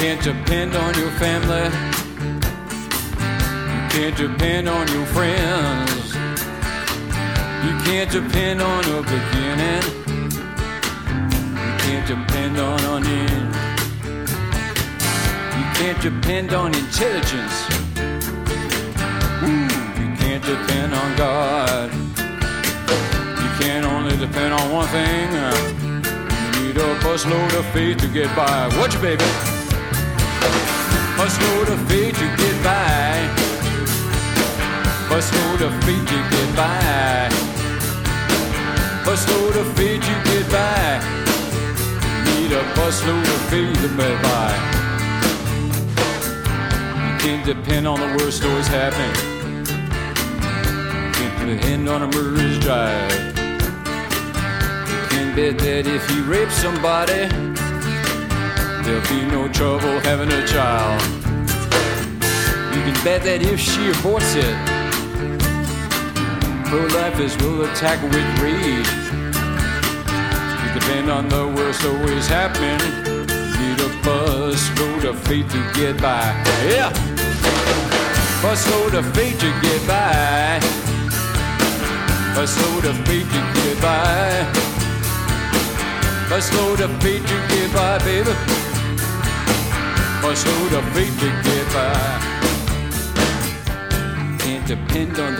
can't depend on your family. You can't depend on your friends. You can't depend on a beginning. You can't depend on an end. You can't depend on intelligence. You can't depend on God. You can only depend on one thing. You need a busload of faith to get by. Watch it, baby. Busload of faith to get by. Busload of faith to get by. Busload of faith to get by. Need a busload of faith to get by. You can't depend on the worst always happening. You can't depend on a murderer's drive. You can bet that if you rape somebody, there'll be no trouble having a child. You can bet that if she aborts it, pro-lifers will attack with rage. You depend on the worst always happening. Need a busload of faith to get by. Yeah! Busload of faith to get by. Busload of faith to get by. Busload of faith to get by, baby. Busload of faith to get by. Can't depend on the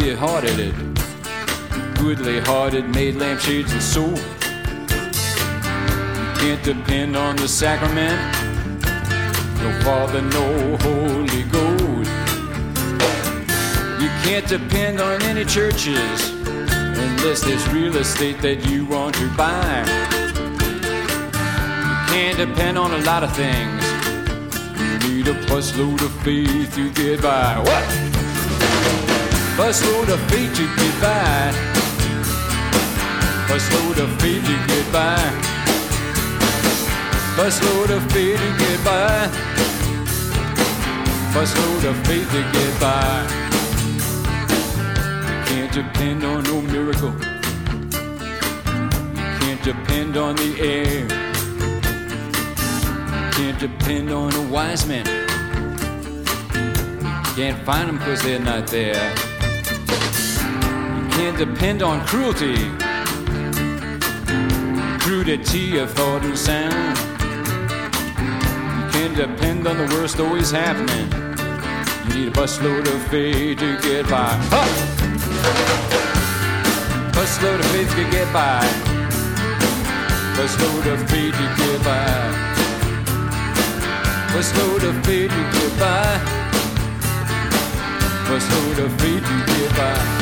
goodly-hearted made lampshades and soul. You can't depend on the sacrament, no Father, no Holy Ghost. You can't depend on any churches unless there's real estate that you want to buy. You can't depend on a lot of things. You need a busload of faith to get by. What? Busload of faith to get by. Busload of faith to get by. Busload of faith to get by. Busload of faith to get by. You can't depend on no miracle. You can't depend on the air. You can't depend on a wise man. You can't find them because they're not there. Can't depend on cruelty of thought and sound. You can't depend on the worst always happening. You need a busload of faith to get by. Huh! Busload of faith to get by. Busload of faith to get by. Busload of faith to get by. Busload of faith to get by.